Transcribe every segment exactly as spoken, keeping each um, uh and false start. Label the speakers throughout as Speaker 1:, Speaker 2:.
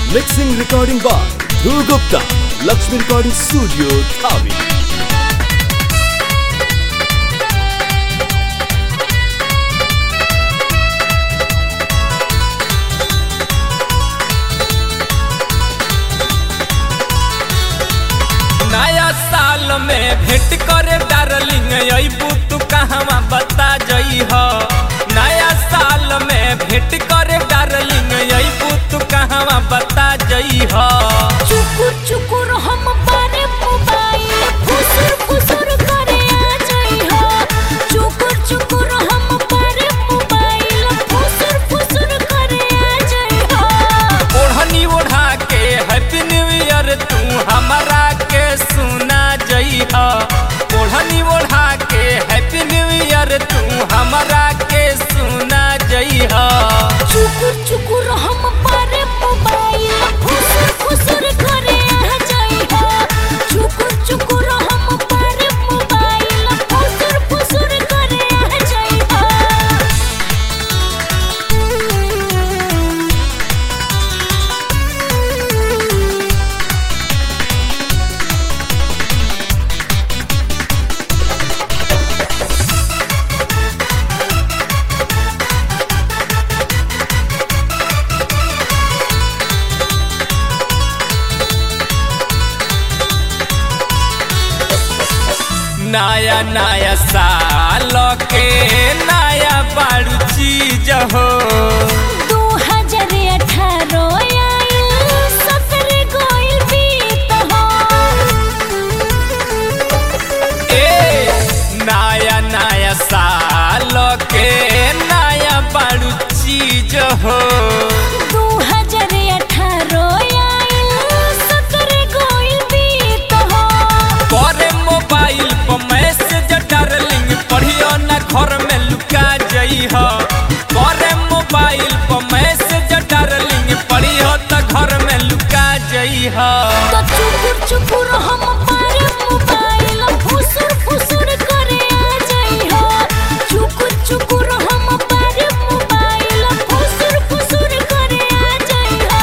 Speaker 1: Mixing recording by Dhruv Gupta, Lakshmi Recording Studio, Dhabi.
Speaker 2: नया साल में भेंट करे डार्लिंग अइबू तू कहवा बता जई हो। नया साल में भेंट करे डार्लिंग अइबू तू कहवा बता जई हो।
Speaker 3: चुकुर चुकुर हम बारे मोबाइल फुसुर फुसुर करे आ जई हो। चुकुर चुकुर हम बारे मोबाइल फुसुर फुसुर करे आ जई हो।
Speaker 2: ओढ़नी ओढ़ा के हैप्पी न्यू ईयर तू हमारा के सुना जई हो। ओढ़नी ओढ़ा के हैप्पी न्यू ईयर तू हमारा के सुना जई हो।
Speaker 3: चुकुर चुकुर हम बारे मोबाइल फुसुर फुसुर करे आ जई हो। चुकुर चुकुर हम बारे मोबाइल फुसुर फुसुर करे आ जई हो।
Speaker 2: नया नया साल के नया बारू चीज हो।
Speaker 3: दो हजार अठारह आइल सत्रह गोइल बीत हो।
Speaker 2: ए नया नया साल के नया बारू चीज हो।
Speaker 3: दो हजार अठारह आइल सत्रह गोइल बीत हो।
Speaker 2: करे मोबाइल पर मैसेज डार्लिंग पढ़ियो ना घर में लुका जई हो। करे मोबाइल पर मैसेज डार्लिंग पढ़ियो तो घर में लुका जई हो।
Speaker 3: तो चुकुर चुकुर हम बारे मोबाइल फुसुर फुसुर करे आ जई हो। चुकुर चुकुर हम बारे मोबाइल फुसुर फुसुर करे आ जई हो।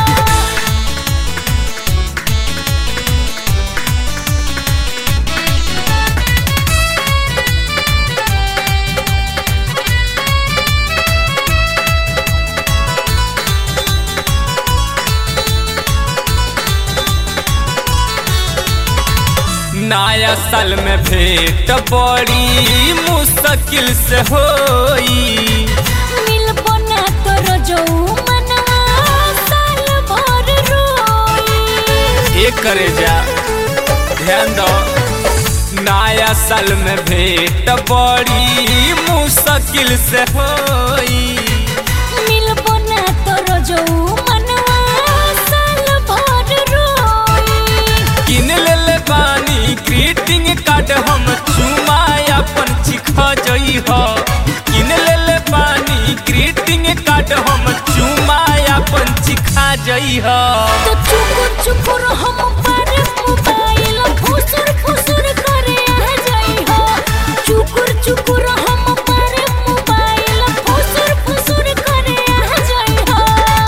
Speaker 2: नया साल में भेंट बड़ी मुश्किल से होई।
Speaker 3: मिलबो ना तोर जो मनवा साल भर रोई।
Speaker 2: ए करे जा ध्यान दो। नया साल में भेंट बड़ी मुश्किल से होई।
Speaker 3: मिलबो ना तोर जो मनवा साल भर रोई।
Speaker 2: किन ले ले बानी ग्रीटिंग कार्ड हम चुमा अपन चिखा जई हो। किन ले ले बानी ग्रीटिंग कार्ड हम चुमा अपन चिखा जई हो।
Speaker 3: तो चुकुर चुकुर हम बारे मोबाइल फुसुर फुसुर करे आ जई हो। चुकुर चुकुर हम बारे मोबाइल फुसुर फुसुर करे आ जई हो।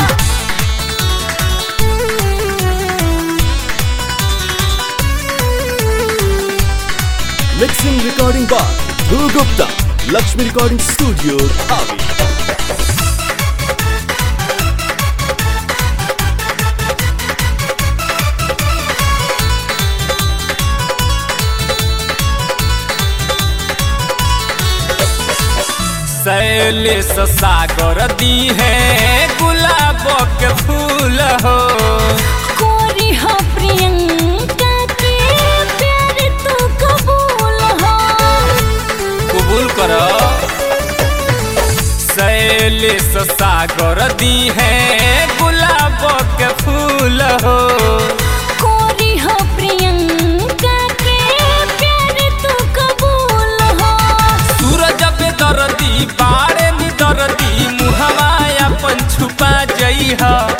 Speaker 1: Mixing recording by Dhruv Gupta, Lakshmi Recording Studio, Dhabi.
Speaker 2: Shailesh सागर दी है गुलाब के फूल हो।
Speaker 3: कोरी हो प्रियंका के प्यार तू कबूल हो।
Speaker 2: कबूल करो। शैलेश सागर दी है गुलाब के फूल हो।
Speaker 3: कोरी हो प्रियंका के प्यार तू कबूल हो।
Speaker 2: सूरज पे दर्दी बाड़े नी दर्दी मुहवा अपन छुपा जई हो।